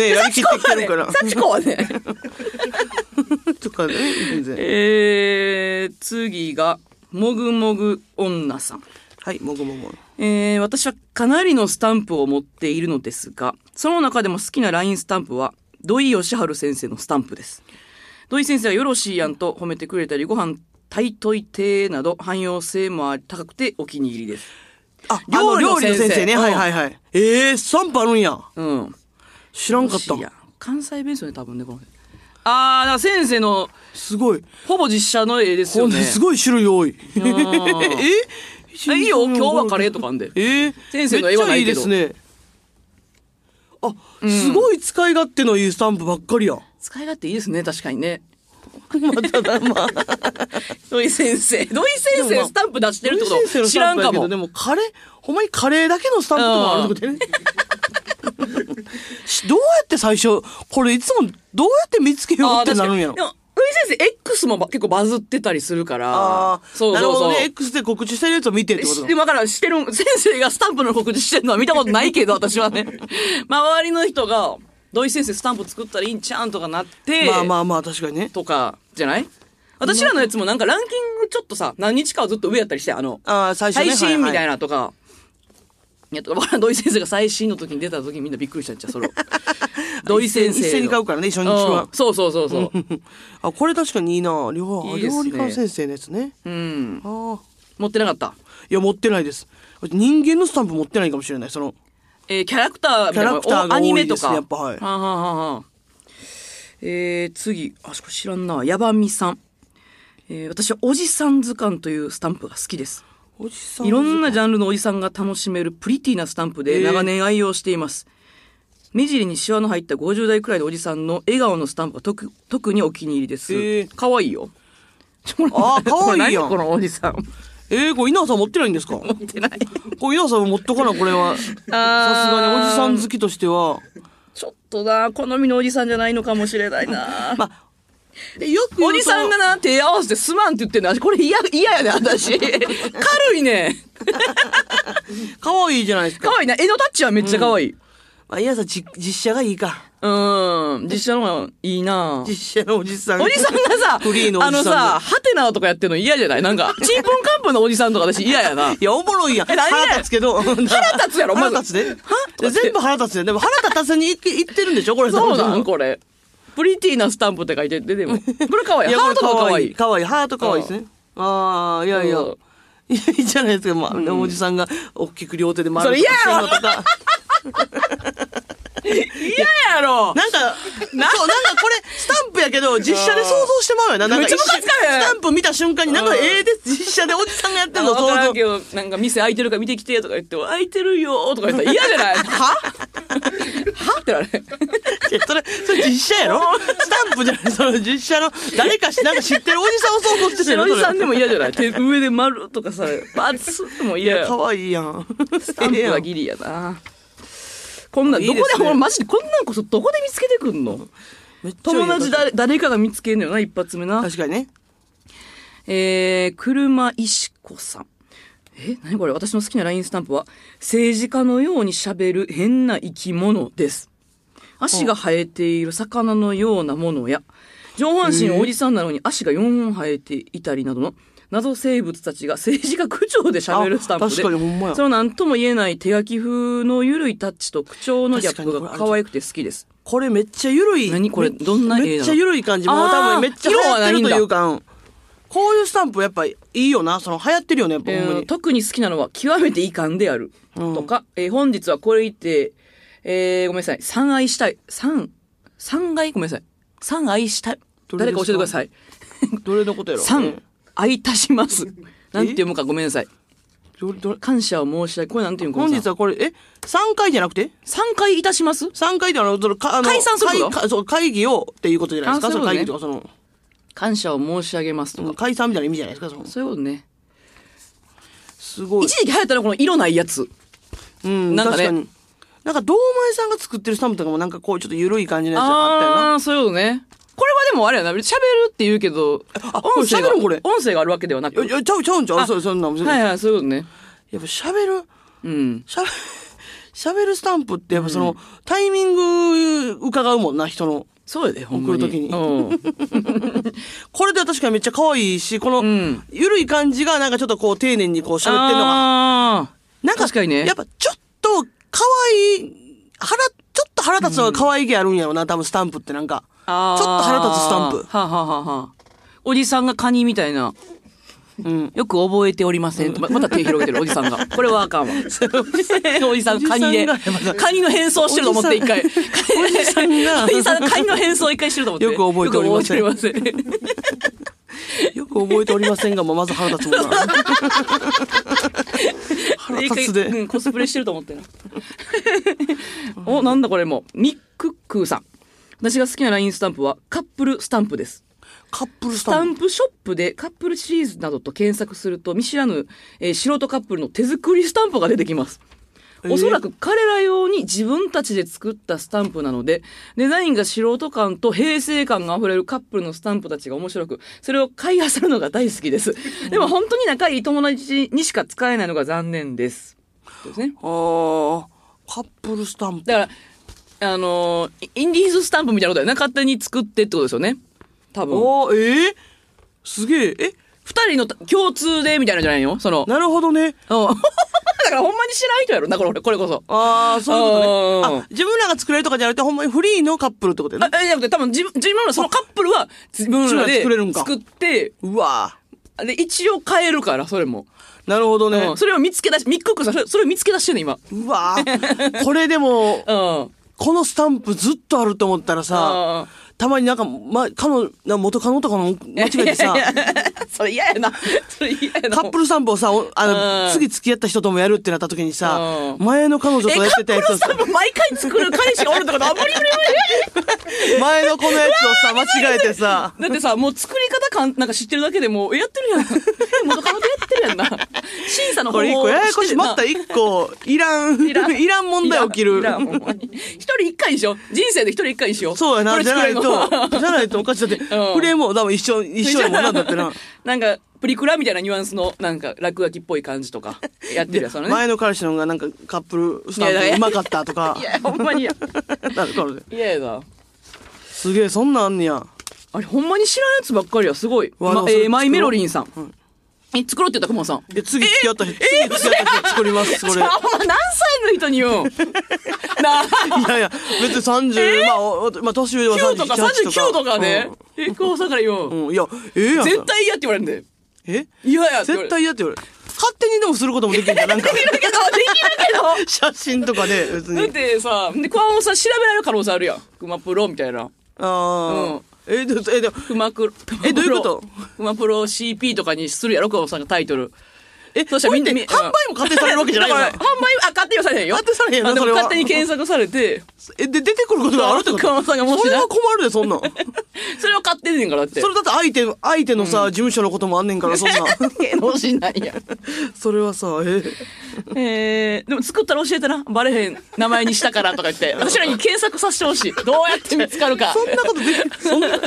Speaker 2: いや、でも、幸子はそれで全部ね、やりきってきてるから。
Speaker 1: 幸子はね。
Speaker 2: かね、全然。
Speaker 1: えー、次が、もぐもぐ女さん。
Speaker 2: はい、もぐもぐ。
Speaker 1: えー、私はかなりのスタンプを持っているのですが、その中でも好きな ライン スタンプは、土井善晴先生のスタンプです。土井先生はよろしいやんと褒めてくれたり、ご飯炊いといてなど汎用性も高くてお気に入りです。
Speaker 2: あ、料理の先生ね。うん、はいはいはい。えー、スタンプあるんや。
Speaker 1: うん。
Speaker 2: 知らんかった。
Speaker 1: 関西弁ですよね、多分ね、この。あー、だから先生の、
Speaker 2: すごい。
Speaker 1: ほぼ実写の絵ですよね。
Speaker 2: すごい種類多い。え
Speaker 1: いいよ、今日はカレーとかあんで。
Speaker 2: えー、
Speaker 1: 先生の絵はないけど。
Speaker 2: めっちゃいいですね。あ、うん、すごい使い勝手のいいスタンプばっかりや。
Speaker 1: 使い勝手いいですね、確かにね。
Speaker 2: まただ、まあ。
Speaker 1: 土井先生。土井先生スタンプ出してるってこと知らんかも。
Speaker 2: でもカレー、ほんまにカレーだけのスタンプとかあるってことね。どうやって最初、これいつもどうやって見つけようってなるんやろ。
Speaker 1: でも土井先生 X も結構バズってたりするから。
Speaker 2: ああ。そうそうそう。なるほどね。X で告知してるやつを見てってことだ。
Speaker 1: でもだからしてる、先生がスタンプの告知してるのは見たことないけど、私はね。周りの人が、土井先生スタンプ作ったらいいんちゃうんとかなって。
Speaker 2: まあまあまあ、確かにね。
Speaker 1: とか、じゃない私らのやつもなんかランキングちょっとさ、何日かはずっと上やったりして、あの、
Speaker 2: あ最初ね、
Speaker 1: 配信みたいなとか。いや、土井先生が最新の時に出た時にみんなびっくりしたんちゃう、それ。土井先生。
Speaker 2: 一斉に買うからね、初日は。
Speaker 1: そうそうそうそう。
Speaker 2: あ、これ確かにいいな。料理家先生のやつね。
Speaker 1: うん。あ持ってなかった？
Speaker 2: いや、持ってないです。人間のスタンプ持ってないかもしれない、その。
Speaker 1: えー、キャラクターみたいな。
Speaker 2: キャラクターが多いですね、
Speaker 1: アニメとか。
Speaker 2: やっぱ、はい。
Speaker 1: はあ、はあはあ、えー、次。あ、そこ知らんな。ヤバミさん。えー、私はおじさん図鑑というスタンプが好きです。
Speaker 2: おじさん
Speaker 1: いろんなジャンルのおじさんが楽しめるプリティなスタンプで長年愛用しています。えー、目尻にシワの入ったごじゅう代くらいのおじさんの笑顔のスタンプが特特にお気に入りです。えー、かわいいよ。
Speaker 2: あー、かわいいやん。
Speaker 1: このおじさん。
Speaker 2: えー、これ稲葉さん持ってないんですか？
Speaker 1: 持ってない。
Speaker 2: これ稲葉さん持っとかな、これは。さすがにおじさん好きとしては。
Speaker 1: ちょっとな、好みのおじさんじゃないのかもしれないな。まあ
Speaker 2: よく
Speaker 1: おじさんがな、手合わせてすまんって言ってんの。これ嫌、嫌やね、私。軽いね。
Speaker 2: かわいいじゃないですか。
Speaker 1: かわいいな。絵のタッチはめっちゃかわいい。うん、
Speaker 2: まあ、いやさ、実写がいいか。
Speaker 1: うん。実写の方がいいな。
Speaker 2: 実写のおじさん。
Speaker 1: おじさんがさ、
Speaker 2: フリーのおじさん。
Speaker 1: あのさ、ハテナとかやってるの嫌じゃないなんか、チンプンカンプンのおじさんとか私嫌やな。
Speaker 2: いや、おもろいやん。腹立つけど。
Speaker 1: 腹立つやろ、
Speaker 2: まず。腹立つで。は全部腹立つで。でも腹立たせに言ってるんでしょこれ。
Speaker 1: そうなんこれ。プリティなスタンプって書いてて、でも。これかわいい。ハートがかわいい。
Speaker 2: かわいい。ハートかわいいですね。ああ、いやいや。いいじゃないですか。まあ、おじさんが大きく両手で丸
Speaker 1: とかしてるのとか。嫌やろ
Speaker 2: なんか、そう、なんかこれ、スタンプやけど、実写で想像してまうよな。なんか一瞬、スタンプ見た瞬間に、なんか、ええで、実写でおじさんがやってんの、
Speaker 1: 想像。わからんけど、なんか店開いてるから見てきて、とか言って、開いてるよとか言ったら嫌じゃないははってなる。
Speaker 2: それ、それ実写やろスタンプじゃない、その実写の、誰かし、なんか知ってるおじさんを想像してる
Speaker 1: の。おじさんでも嫌じゃない手上で丸とかさ、バツでも嫌や。
Speaker 2: かわいいやん。
Speaker 1: スタンプはギリやな。こんなん、どこで、ほんマジでこんなんこそどこで見つけてくんの？友達誰、誰かが見つけんのよな、一発目な。
Speaker 2: 確かにね。
Speaker 1: えー、車石子さん。え、何これ？私の好きな ライン スタンプは、政治家のように喋る変な生き物です。足が生えている魚のようなものや、上半身おじさんなのに足がよんほん生えていたりなどの、謎生物たちが政治家口調で喋るスタンプで、
Speaker 2: 確かにほんまや。
Speaker 1: その何とも言えない手書き風の緩いタッチと口調のギャップが可愛くて好きです。
Speaker 2: これめっちゃ緩い。
Speaker 1: 何これどんな絵なの？
Speaker 2: めっちゃ緩い感じ。もう多分めっちゃ流行ってるというか、こういうスタンプやっぱいいよな。その流行ってるよね、やっぱ、
Speaker 1: えー、特に好きなのは極めて遺憾である。うん、とか、えー、本日はこれ言って、えー、ごめんなさい。三愛したい。三、三愛ごめんなさい。三愛したい。誰か教えてください。
Speaker 2: どれのことやろ？
Speaker 1: 三愛いたします。なんて読むかごめんなさい。感謝を申し上げ、これなんていうの？
Speaker 2: 本日はこれ、え ?さん 回じゃなくて ?
Speaker 1: さん 回いたします ?さん
Speaker 2: 回であの、その、あの
Speaker 1: 解散するの
Speaker 2: 会そう、会議をっていうことじゃないですか。その会議とかその。
Speaker 1: 感謝を申し上げますとか。
Speaker 2: 解散みたいな意味じゃないですか、その。
Speaker 1: そういうことね。
Speaker 2: すごい。
Speaker 1: 一時期流行ったのこの色ないやつ。
Speaker 2: うん、なんかね。確かに。なんか、堂前さんが作ってるスタンプとかもなんかこう、ちょっと緩い感じのやつあったよな。
Speaker 1: ああ、そういうことね。これはでもあれやな、喋るって言うけど、
Speaker 2: あ、音声が、これ
Speaker 1: 音声があるわけではなく。
Speaker 2: いや、ちゃうちゃうんちゃうそ、そんな。
Speaker 1: はいはい、そういうことね。
Speaker 2: やっぱ喋る、
Speaker 1: うん。
Speaker 2: 喋る、喋るスタンプってやっぱその、うん、タイミング伺うもんな、人の。
Speaker 1: そうやで、ほんまに。
Speaker 2: 送るときに。
Speaker 1: うん。
Speaker 2: これで確かにめっちゃ可愛いし、この、ゆるい感じがなんかちょっとこう丁寧にこう喋ってんのが。
Speaker 1: あ
Speaker 2: なんか、
Speaker 1: 確かにね。
Speaker 2: やっぱちょっと可愛い、腹、ちょっと腹立つのが可愛げあるんやろな、多分スタンプってなんか。ちょっと腹立つスタンプ。
Speaker 1: はあ、はあははあ、おじさんがカニみたいな。うん、よく覚えておりません。ま, また手広げてるおじさんが。これはあかんわ。おじさんカニで。カニの変装してると思って一回。
Speaker 2: おじさんが。
Speaker 1: おじさんカニの変装一回してると思って。
Speaker 2: よく覚えておりません。
Speaker 1: よく覚えておりませ
Speaker 2: ん。よく覚えておりませんが、まず腹立つもんな。腹立つで、
Speaker 1: うん。コスプレしてると思ってな。お、なんだこれも。ミックックーさん。私が好きな ライン スタンプはカップルスタンプです。
Speaker 2: カップルスタンプ。
Speaker 1: スタンプショップでカップルシリーズなどと検索すると見知らぬ、えー、素人カップルの手作りスタンプが出てきます。おそらく彼ら用に自分たちで作ったスタンプなので、デザインが素人感と平成感が溢れるカップルのスタンプたちが面白く、それを買い漁るのが大好きです。でも本当に仲いい友達にしか使えないのが残念です。そうですね。
Speaker 2: ああ、カップルスタンプ。
Speaker 1: だから、あのー、インディーズスタンプみたいなことだよね。勝手に作ってってことですよね。多分。
Speaker 2: おー、えー、すげえ。え
Speaker 1: 二人の共通でみたいなんじゃないのその。
Speaker 2: なるほどね。
Speaker 1: うん。だからほんまに知らん人やろな、これ、これこそ。
Speaker 2: ああ、そういうことね。あ、自分らが作れるとかじゃなくて、ほんまにフリーのカップルってことやね。
Speaker 1: あ、じゃなくて、多分自分、自分らそのカップルは自分らで作って、
Speaker 2: うわ
Speaker 1: で、一応変えるから、それも。
Speaker 2: なるほどね。
Speaker 1: うん、それを見つけ出し、ミックックさん、それを見つけ出してんね、今。
Speaker 2: うわこれでも、
Speaker 1: うん、
Speaker 2: このスタンプずっとあると思ったらさ、たまになんか、ま、かの、元カノとかの間違えてさ、
Speaker 1: いやいやいやそれ嫌やな。それ嫌やな。
Speaker 2: カップルスタンプをさ、あの、次付き合った人ともやるってなった時にさ、前の彼女とやってたやつを
Speaker 1: さ、カップルスタンプ毎回作る彼氏がおるってことは無理無理無理
Speaker 2: 前のこのやつをさ、間違えてさ。
Speaker 1: だってさ、もう作り方かん、なんか知ってるだけでもう、やってるやん。元カノとやってるやんな。審査の方法
Speaker 2: これ一個ややこしい。また一個、いらん、いらん、いらん問題起きる。
Speaker 1: いらん、ほんまに。一人一回にしよう。人生で一人一回にしよう。
Speaker 2: そうやな、じゃないと、じゃないとおかしい。だって、フレームも多分一緒、一緒やもんな、だってな。
Speaker 1: なんか、プリクラみたいなニュアンスの、なんか、落書きっぽい感じとか、やってるやつね。
Speaker 2: 前の彼氏のがなんか、カップルスタンプうまかったとか。
Speaker 1: いや、ほんまにや。
Speaker 2: なるほど。
Speaker 1: いややだ。
Speaker 2: すげえ、そんなんあんねや。
Speaker 1: あれ、ほんまに知らんやつばっかりや、すごい。ま、えー、マイメロリンさん。うん、え、作ろうって言った、くもさん。
Speaker 2: え、次付き合った人、次付き合った人作ります、これ。
Speaker 1: お前何歳の人に言うんなあ。
Speaker 2: いやいや、別にさんじゅう、まあ、まあ、年上はさんじゅうはちとか。
Speaker 1: さんじゅうきゅうとかね。え、こうさから言うん。
Speaker 2: うん、いや、ええやん。
Speaker 1: 絶対嫌って言われるんで。
Speaker 2: え
Speaker 1: 嫌やって言われる。
Speaker 2: 絶対嫌って言われる。勝手にでもすることもできるんじゃん、なんか。
Speaker 1: できるけど、できるけど。
Speaker 2: 写真とかで、別に。
Speaker 1: だってさ、で、クワモンさん調べられる可能性あるやん。クマプロみたいな。
Speaker 2: ああ。うん。え、でも、え、でも、
Speaker 1: クマクロ、
Speaker 2: え、どういうこと
Speaker 1: クマプロ シーピー とかにするやろ、クワモンさんがタイトル。
Speaker 2: え、そうしたらみんな、販売も勝手にされるわけじゃないよ。販売、
Speaker 1: あ、勝手にはされへんよ。
Speaker 2: 勝手にされへんよ。
Speaker 1: でも勝手に検索されて。
Speaker 2: え、で、出てくることがあるってこと？
Speaker 1: クワモンさんがもしな。
Speaker 2: それは困るで、そんなん。
Speaker 1: それを買ってんねんからって。
Speaker 2: それだって相手、相手のさ、事務所のこともあんねんから、そんな。
Speaker 1: 芸能人なんや。
Speaker 2: それはさ、え
Speaker 1: えー、でも作ったら教えてな。バレへん名前にしたからとか言って。私らに検索させてほしい。どうやって見つかるか。
Speaker 2: そんなことできる。そんな。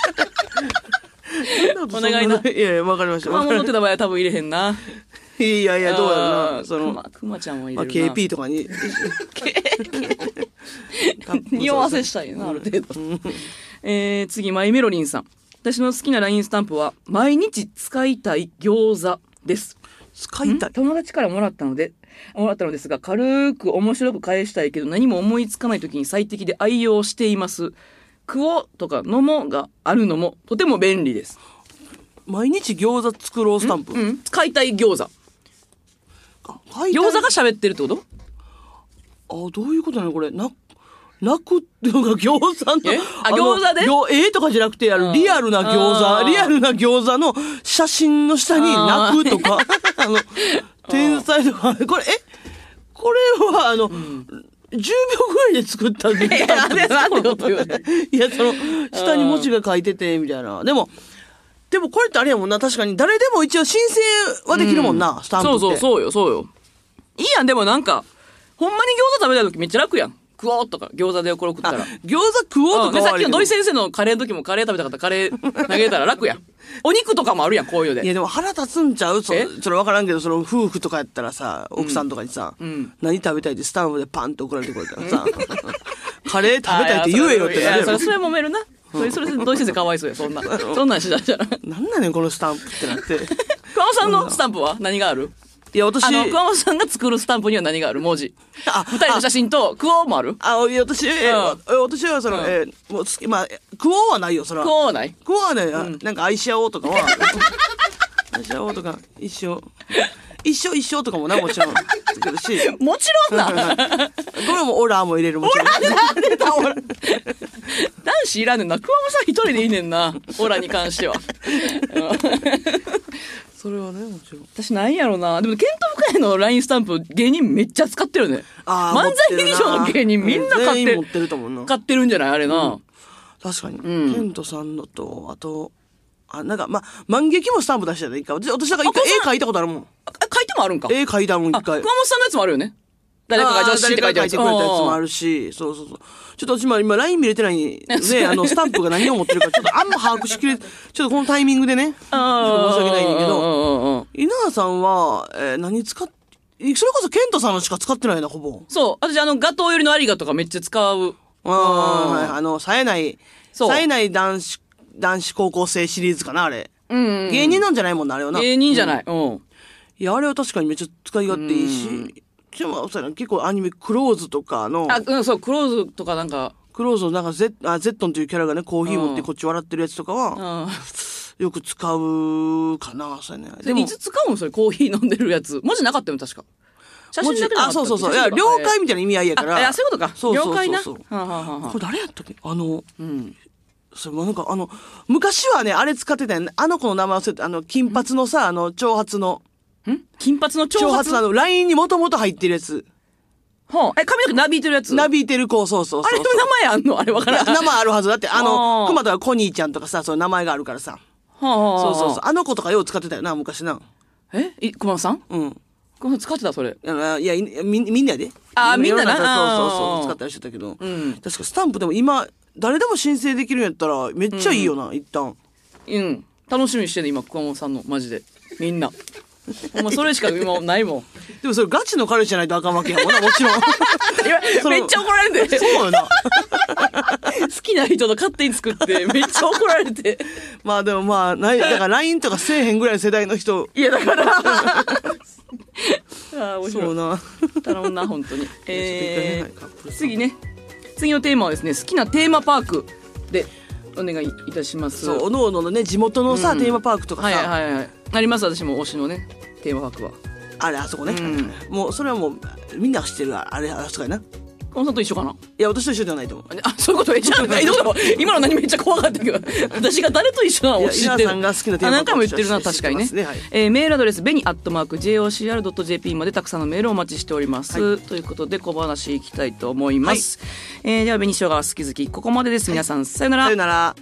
Speaker 1: お願いな。
Speaker 2: いやいや、わかりました。
Speaker 1: クマモンって名前は多分入れへんな。
Speaker 2: いやいや、どうやろな。その、
Speaker 1: クマちゃんは入れるな。
Speaker 2: ケーピー とかに。
Speaker 1: 匂わせしたいな、ある程度。えー、次、マイメロリンさん。私の好きな ライン スタンプは、毎日使いたい餃子です。
Speaker 2: 使いたい
Speaker 1: 友達からもらったので、もらったのですが、軽く面白く返したいけど、何も思いつかない時に最適で愛用しています。クオとかのもがあるのも、とても便利です。
Speaker 2: 毎日餃子作ろうスタンプ、
Speaker 1: うん、使いたい餃子。餃子が喋ってるってこと？
Speaker 2: あ、どういうことなのこれ。な、泣くっていうか餃子の。
Speaker 1: えあ、餃子で
Speaker 2: ええとかじゃなくて、あの、リアルな餃子、リアルな餃子の写真の下に泣くとか、あの、天才とか、これ、えこれは、あの、うんじゅうびょうぐらいで作ったんで。いや、
Speaker 1: なんでこと言うね。
Speaker 2: いや、その、下に文字が書いてて、みたいな。でも、でもこれってあれやもんな、確かに誰でも一応申請はできるもんな、うん、スタンプって。
Speaker 1: そうそう、そうよ、そうよ。いいやん、でもなんか、ほんまに餃子食べたい時めっちゃ楽やん。食おうとか、餃子でこれ食ったら。
Speaker 2: 餃子食おうとかは、うん、
Speaker 1: で、さっきの土井先生のカレーの時もカレー食べたかったらカレー投げたら楽やん。お肉とかもあるやん、こういうで。
Speaker 2: いや、でも腹立つんちゃうそれ、それ分からんけど、その夫婦とかやったらさ、奥さんとかにさ、うん、何食べたいってスタンプでパンと送られてくれたらさ、 カレー食べたいって言えよってなるやろ。
Speaker 1: それ揉めるな。それ、それ、土井先生かわいそうや、そんな。そんなんしだしたら。
Speaker 2: なんなんねん、このスタンプってなって。
Speaker 1: 熊本さんのスタンプは何がある？
Speaker 2: いや、私。
Speaker 1: あの、熊本さんが作るスタンプには何がある？文字。あ、二人の写真と、クオもある？
Speaker 2: あ、いや、私、え、私はその、え、もう、まあ、クオはないよ、それは。
Speaker 1: クオはない？
Speaker 2: クオはね、なんか愛し合おうとかは。愛し合おうとか、一生。一生一生とかもな、もちろん。作るし。
Speaker 1: もちろんな。
Speaker 2: これもオラーも入れるもちろん。
Speaker 1: オラ男子いらんねんな。熊本さん一人でいいねんな。オラに関しては。
Speaker 2: それはね、もちろん。
Speaker 1: 私なんやろな。でも、ケント深谷の ライン スタンプ、芸人めっちゃ使ってるね。漫才劇場の芸人みんな買ってる。
Speaker 2: 持ってると思うな。
Speaker 1: 買ってるんじゃないあれな。うん、
Speaker 2: 確かに。うん、ケントさんのと、あと、あ、なんか、ま、万劇もスタンプ出してた一回。私だから一回絵描いたことあるもん。
Speaker 1: 描いてもあるんか。
Speaker 2: 絵描いたもん、一回。
Speaker 1: 熊本さんのやつもあるよね。誰かが女子って書いてあるやつ。
Speaker 2: 誰かが書いてくれたやつもあるし、そうそうそう。ちょっと私も今 ライン 見れてないんで、あの、スタンプが何を持ってるか、ちょっとあんま把握しきれ、ちょっとこのタイミングでね、申し訳ないんだけど、稲田さんは、えー、何使っ、それこそケントさんのしか使ってないな、ほぼ。
Speaker 1: そう。私、あの、ガトーよりのありがとかめっちゃ使う。
Speaker 2: ああ、はい。あの、冴えない、冴えない男子、男子高校生シリーズかな、あれ。うん、うん。芸人なんじゃないもんな、あれはな。
Speaker 1: 芸人じゃない。うん。
Speaker 2: いや、あれは確かにめっちゃ使い勝手いいし、でも結構アニメ、クローズとかの。
Speaker 1: あ、うん、そう、クローズとかなんか。
Speaker 2: クローズのなんかゼッ、あ、ゼットンというキャラがね、コーヒー持ってこっち笑ってるやつとかは、よく使うかな、そうやね。
Speaker 1: でも、いつ使うんそれ、コーヒー飲んでるやつ。文字なかったよ、確か。写真だけ
Speaker 2: あ、そうそうそう。いや、了解みたいな意味合いやから。
Speaker 1: いや、そういうことか。
Speaker 2: そうそうそう。
Speaker 1: 了解な。
Speaker 2: これ誰やったっけあの、うん。それもなんかあの、昔はね、あれ使ってたよね。あの子の名前忘れて、あの、金髪のさ、あの、長髪の。
Speaker 1: ん金髪の長髪
Speaker 2: 長髪のあの、ラインにもともと入ってるやつ。
Speaker 1: はあ、え、髪の毛なびいてるやつ
Speaker 2: なびいてる子、そうそうそう。
Speaker 1: あれの名前あんのあれわからん。
Speaker 2: 名前あるはずだって、あの、熊田はコニーちゃんとかさ、そういう名前があるからさ。はあ、そうそうそう。あの子とかよう使ってたよな、昔な。
Speaker 1: えい、熊田さんうん。熊田使ってた、それ。
Speaker 2: いや、いやみ、みんなで。
Speaker 1: あ、みんなな。
Speaker 2: そうそうそう。使ったりしてたけど。うん。確かスタンプでも今、誰でも申請できるんやったら、めっちゃいいよな、うん、一旦。
Speaker 1: うん。楽しみにしてね、今、熊本さんの、マジで。みんな。ほんま、それしか今ないもん。
Speaker 2: でもそれガチの彼氏じゃないとあかんわけやもんな、もちろん。
Speaker 1: めっちゃ怒られて。
Speaker 2: そうよな。
Speaker 1: 好きな人と勝手に作って、めっちゃ怒られて。
Speaker 2: まあでもまあ、ない、だから ライン とかせえへんぐらいの世代の人。
Speaker 1: いや、だから。ああ、面白い。
Speaker 2: そうな。
Speaker 1: 頼むな、本当に。えー、次ね。次のテーマはですね、好きなテーマパークでお願いいたします。
Speaker 2: そう、おのおののね、地元のさ、うん、テーマパークとかさ。
Speaker 1: はいはいはい。あります、私も推しのね、テーマパークは。
Speaker 2: あれ、あそこね。うん、もう、それはもう、みんな知ってる、あれ、あそこやな。
Speaker 1: 小野さんと一緒かな。い
Speaker 2: や、私と一緒ではないと思う。
Speaker 1: あ、そういうことえ、じゃあ、え、どうだろう今の何めっちゃ怖かったけど、私が誰と一緒なのを知ってる。
Speaker 2: 皆さんが好きなテーマパーク。
Speaker 1: 何回も言ってるな、確かにね。ねはい、えー、メールアドレス、ベニアットマーク、ジェイオーシーアールドットジェーピー までたくさんのメールをお待ちしております。はい、ということで、小話いきたいと思います。はい、えー、では、紅しょうが好き好き、ここまでです。皆さん、さよなら。
Speaker 2: さよなら。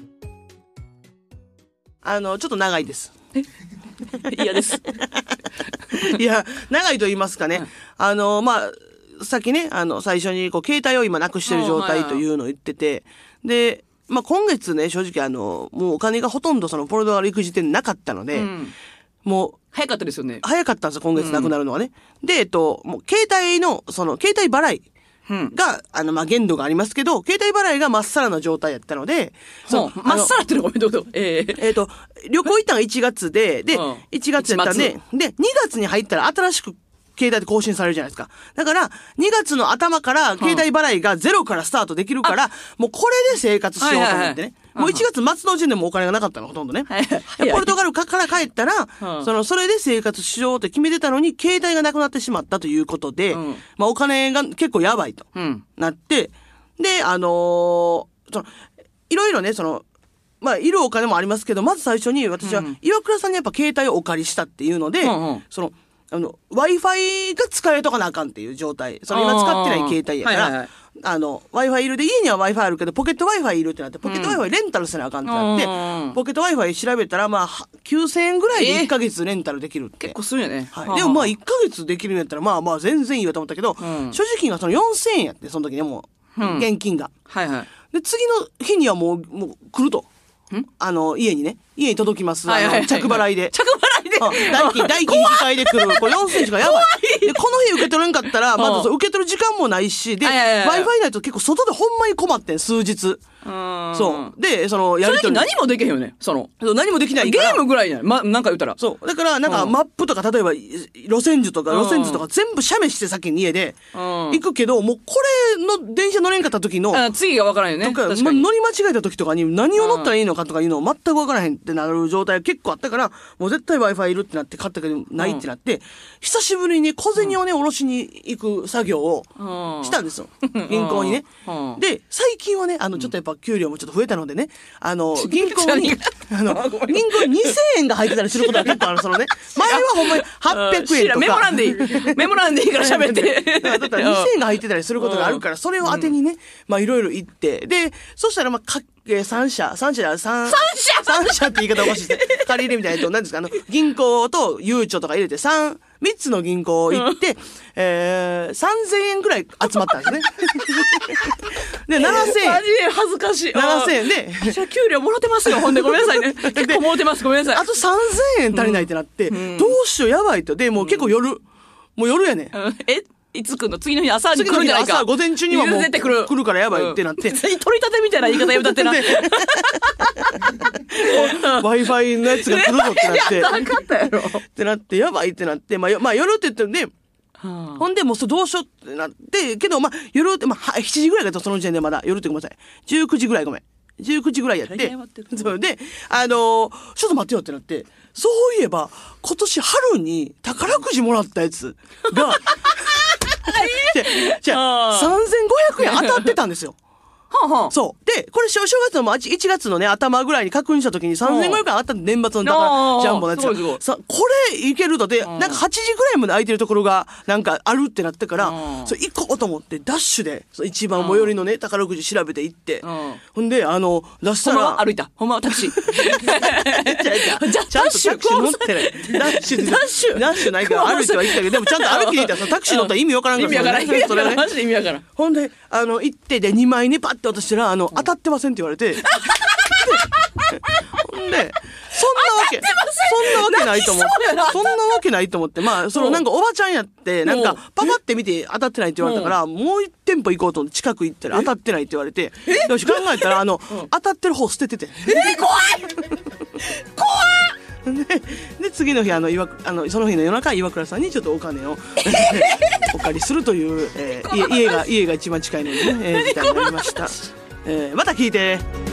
Speaker 2: あの、ちょっと長いです。
Speaker 1: え嫌です。
Speaker 2: いや、長いと言いますかね。はい、あの、まあ、さっきね、あの、最初に、こう、携帯を今なくしてる状態というのを言ってて、で、まあ、今月ね、正直あの、もうお金がほとんどその、ポルトガル行く時点でなかったので、うん、もう、
Speaker 1: 早かったですよね。
Speaker 2: 早かったんですよ、今月なくなるのはね。うん、で、えっと、もう、携帯の、その、携帯払い。が、うん、あの、まあ、限度がありますけど、携帯払いがまっさらな状態やったので、
Speaker 1: そう、まっさらってのごめん、どうぞ。え
Speaker 2: えー。えっと、旅行行ったのがいちがつで、で、うん、いちがつやったんで、で、にがつに入ったら新しく携帯で更新されるじゃないですか。だから、にがつの頭から携帯払いがゼロからスタートできるから、うん、もうこれで生活しようと思ってね。はいはいはい、もういちがつ末の時点でもうお金がなかったの、ほとんどね。はいはい、ポルトガルから帰ったら、うん、その、それで生活しようって決めてたのに、携帯がなくなってしまったということで、うん、まあお金が結構やばいと、うん、なって、で、あのー、その、いろいろね、その、まあ、いるお金もありますけど、まず最初に私は、岩倉さんにやっぱ携帯をお借りしたっていうので、うんうん、その、あの、Wi-Fi が使えとかなあかんっていう状態。その今使ってない携帯やから、はいはいはい、あの、Wi-Fi いるで、家には Wi-Fi あるけど、ポケット Wi-Fi いるってなって、ポケット Wi-Fi レンタルせなあかんってなって、うん、ポケット Wi-Fi 調べたら、まあ、きゅうせんえんぐらいでいっかげつレンタルできるって。
Speaker 1: 結構するよね。
Speaker 2: はい。でもまあ、いっかげつできるんやったら、まあまあ、全然いいよと思ったけど、うん、所持金がそのよんせんえんやって、その時ね、もう、うん、現金が。
Speaker 1: はいはい。
Speaker 2: で、次の日にはもう、もう来ると。あの、家にね、家に届きます。はいはいはいはい、着払いで。
Speaker 1: 着払いで
Speaker 2: 代金、代金引き換えで来る。これよんせんしかやばい。で、この日受け取れんかったら、まずそう受け取る時間もないし、で、Wi-Fi ないと結構外でほんまに困ってん、数日。そう。で、その、
Speaker 1: やりとり。何もできへんよね、その。
Speaker 2: 何もできない
Speaker 1: から。ゲームぐらいやん。ま、なんか言ったら。
Speaker 2: そう。だから、なんか、マップとか、例えば、路線図とか、路線図とか全部写メして先に家で、行くけど、もうこれの電車乗れんかった時の、
Speaker 1: 次がわからんよね。
Speaker 2: とか、ま、乗り間違えた時とかに何を乗ったらいいのかとかいうのを全くわからへんってなる状態が結構あったから、もう絶対 Wi-Fi いるってなって買ったけど、ないってなって、久しぶりに小銭をね、下ろしに行く作業をしたんですよ。銀行にね。で、最近はね、あの、ちょっとやっぱ給料もちょっと増えたのでね、あの、銀行に、あの、銀行にせんえんが入ってたりすることが結構ある、そのね、前はほんまにはっぴゃくえんとか。
Speaker 1: メモ欄でいい。メモ欄でいいから喋って。
Speaker 2: だったらにせんえんが入ってたりすることがあるから、それを当てにね、まあいろいろ言って、で、そしたらまあ、か、えー、三社、三社だ、三、
Speaker 1: 三社
Speaker 2: 三社って言い方おかしいですね。借り入れみたいなと、何ですか、あの、銀行とゆうちょとか入れて、三、三つの銀行行って、うん、えー、さんぜんえんぐらい集まったんですね。で、ななせんえん。
Speaker 1: マジで恥ずかしい。
Speaker 2: ななせんえんで。
Speaker 1: じゃあ給料もらってますよ。ほんでごめんなさいね。結構もらってます。ごめんなさい。
Speaker 2: あとさんぜんえん足りないってなって、うん、どうしようやばいと。で、もう結構夜、うん、もう夜やね、
Speaker 1: うん。えいつ来るの次の日朝に来るんじゃないか。
Speaker 2: 朝、午前中にはもう来る。来るからやばいってなって。
Speaker 1: うん、取り立てみたいな言い方やめたってなって。
Speaker 2: Wi-Fi のやつが来るぞってなって。
Speaker 1: いや、なかったやろ。
Speaker 2: ってなって、やばいってなって、まあ、まあ、夜って言ってね、はあ、ほんで、もうそどうしようってなって、けど、まあ、夜って、まあ、しちじぐらいだとその時点でまだ、夜ってごめんなさい。じゅうくじぐらいごめん。じゅうくじぐらいやって。それで、あのー、ちょっと待ってよってなって、そういえば、今年春に宝くじもらったやつが、じゃあ、さんぜんごひゃくえん当たってたんですよ。
Speaker 1: はあはあ、
Speaker 2: そう。で、これ正月のいちがつのね、頭ぐらいに確認した時にさんぜんごひゃくえんあったんで、年末の宝ジャンボのやつが。さ、これいけるとで、なんかはちじぐらいまで空いてるところが、なんかあるってなってから、それ行こうと思って、ダッシュで、一番最寄りのね、宝くじ調べて行って、ほんで、あの、出したら。
Speaker 1: ほんま歩いた。ほんまタクシー。
Speaker 2: じゃあ、ちゃんとタクシー乗ってない。ダッシュ。
Speaker 1: ダッシュ。
Speaker 2: ダッシュないから歩いては行ったけど、でもちゃんと歩きに行ったらタクシー乗ったら意味わからんから。
Speaker 1: 意味わからん。意味わからん。マジで意味わからん。
Speaker 2: ほんで、あの、行って、で、にまいね、パッて渡したら、あの、当たってませんって言われて。ほんで、そんなわけ、そんなわけないと思って、そんなわけないと思って、まあ、そのなんかおばちゃんやって、なんか、パパって見て当たってないって言われたから、もう一店舗行こうと思って近く行ったら当たってないって言われて、よし、考えたら、あの、当たってる方捨ててて。
Speaker 1: え、怖い怖
Speaker 2: いで、で、次の日、あの、岩、あの、その日の夜中、岩倉さんにちょっとお金をお借りするという、えー、家、家が、家が一番近いのでね、えー、事態になりました。えー、また聞いて。